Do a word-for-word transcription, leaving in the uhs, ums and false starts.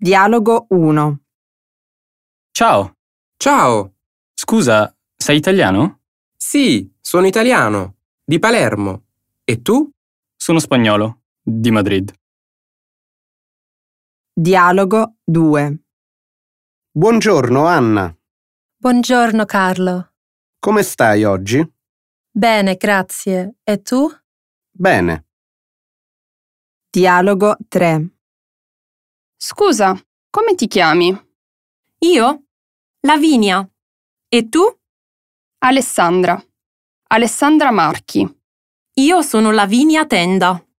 Dialogo uno. Ciao, Ciao! scusa, sei italiano? Sì, sono italiano, di Palermo. E tu? Sono spagnolo, di Madrid. Dialogo due. Buongiorno Anna, Buongiorno Carlo. come stai oggi? Bene, grazie. E tu? Bene. Dialogo tre. Scusa, come ti chiami? Io? Lavinia. E tu? Alessandra. Alessandra Marchi. Io sono Lavinia Tenda.